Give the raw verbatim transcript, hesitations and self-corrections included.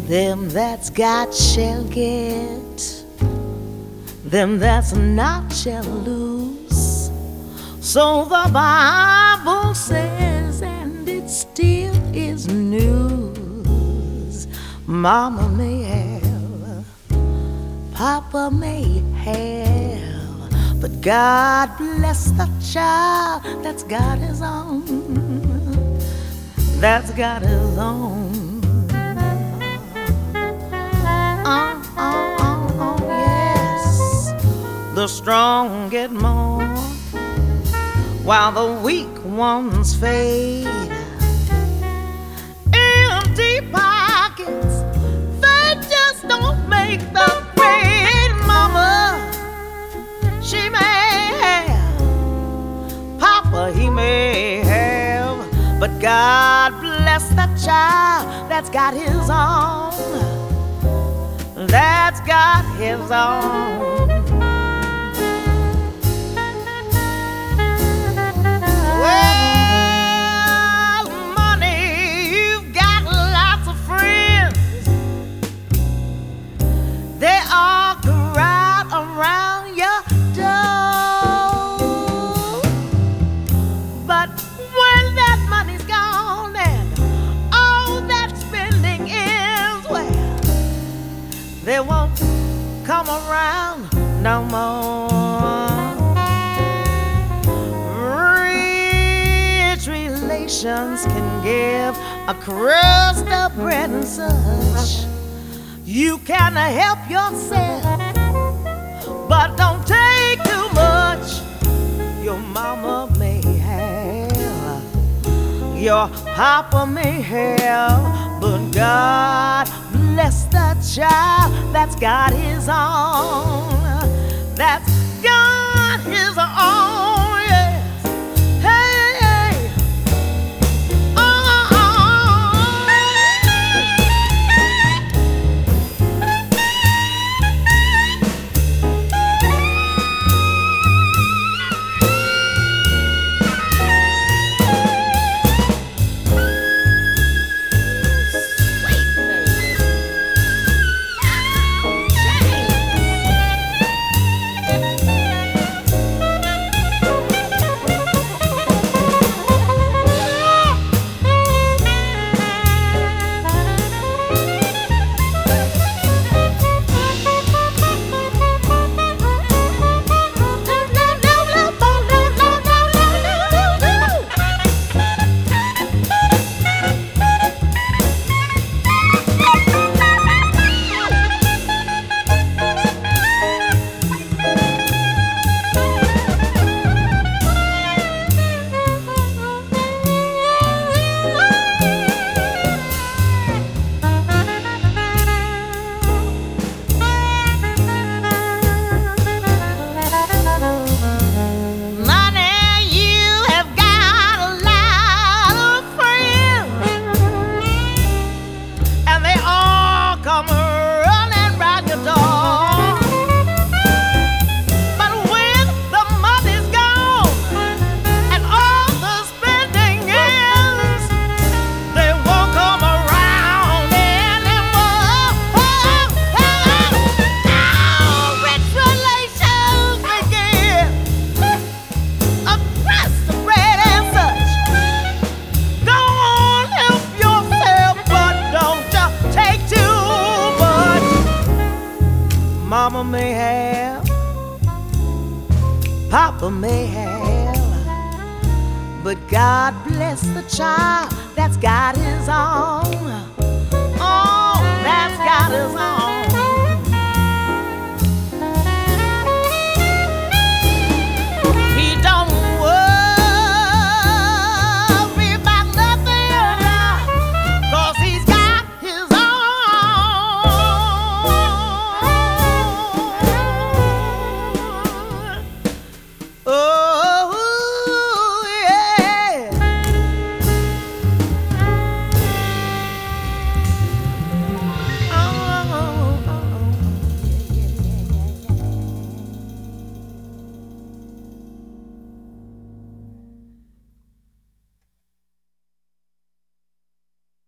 Them that's got shall get, them that's not shall lose. So the Bible says, and it still is news. Mama may have, Papa may have, but God bless the child that's got his own, that's got his own. Oh, oh, oh, oh, yes. The strong get more while the weak ones fade. Empty pockets, they just don't make the grade. Mama, she may have, Papa, he may have, but God bless the child that's got his own, that's got his own. Well, money, you've got lots of friends. They all crowd around your door. But when that money's gone and all that spending is, well, they won't come around no more. Rich relations can give a crust of bread and such. You can help yourself, but don't take too much. Your mama may have, your papa may have, but God bless the child that's got his own, that's got his own, yes. Hey, hey. Oh, oh, Mama may have, Papa may have, but God bless the child that's got his own.